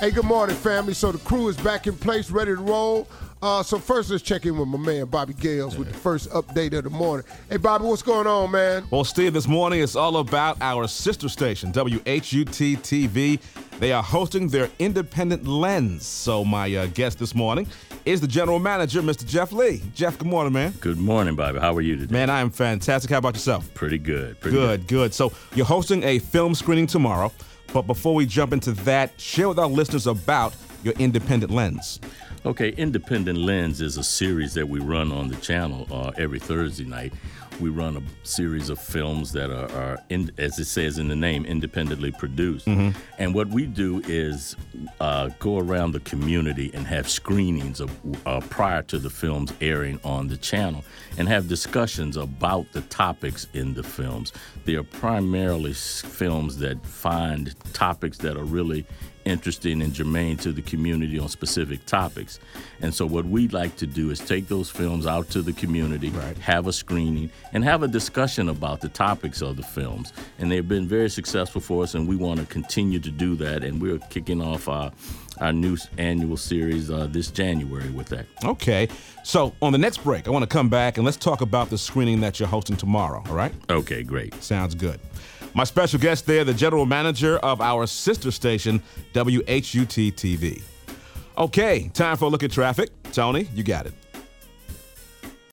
Hey, good morning, family. So the crew is back in place, ready to roll. So first, let's check in with my man, Bobby Gales, with the first update of the morning. Hey, Bobby, what's going on, man? Well, Steve, this morning it's all about our sister station, WHUT-TV. They are hosting their Independent Lens. So my guest this morning is the general manager, Mr. Jeff Lee. Jeff, good morning, man. Good morning, Bobby. How are you today? Man, I am fantastic. How about yourself? Pretty good. Good. So you're hosting a film screening tomorrow. But before we jump into that, share with our listeners about your Independent Lens. Okay, Independent Lens is a series that we run on the channel every Thursday night. We run a series of films that are as it says in the name, independently produced. Mm-hmm. And what we do is go around the community and have screenings prior to the films airing on the channel and have discussions about the topics in the films. They are primarily films that find topics that are really interesting and germane to the community on specific topics. And so what we'd like to do is take those films out to the community, right, have a screening, and have a discussion about the topics of the films. And they've been very successful for us, and we want to continue to do that. And we're kicking off our new annual series this January with that. Okay. So on the next break, I want to come back and let's talk about the screening that you're hosting tomorrow, all right? Okay, great. Sounds good. My special guest there, the general manager of our sister station, WHUT-TV. Okay, time for a look at traffic. Tony, you got it.